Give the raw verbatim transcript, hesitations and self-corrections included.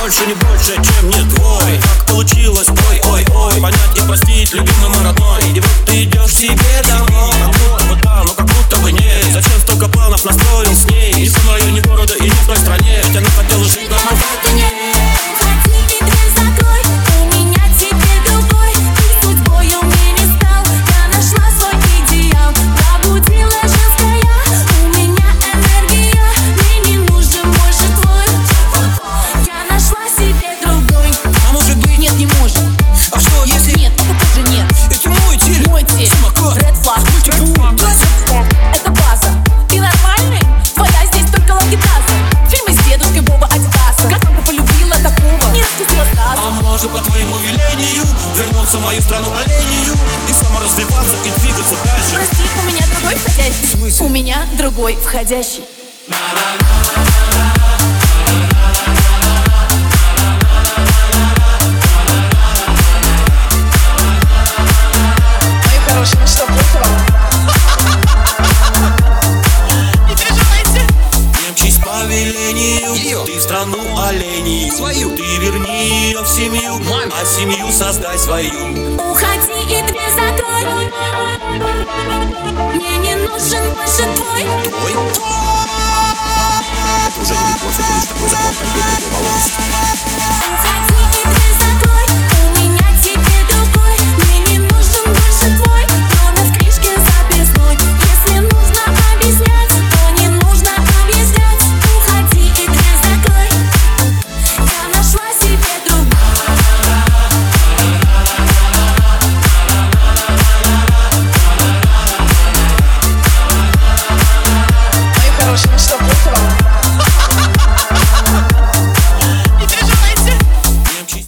больше, не больше, чем не твой. Как получилось, ой, ой, ой. Понять и простить, любимый мой родной. И вот ты идешь себе домой. Как будто бы да, но как будто бы нет. Зачем столько планов настроен с ней? Не в том районе города и не в той стране. Ведь она хотела жить на Манхэттене. По твоему велению вернуться в мою страну оленью и саморазвиваться и двигаться дальше. Прости, у меня другой входящий. У меня другой входящий. Мои хорошие, ну что, плохо вам? Не переживайте. Не мчись по велению ее. Ты в страну оленей свою. Ты верни ее в семью, маме. А семью создай свою. Уходи и дверь закрой. Мне не нужен больше твой. Твой? Это уже не любовь, это лишь такой закон.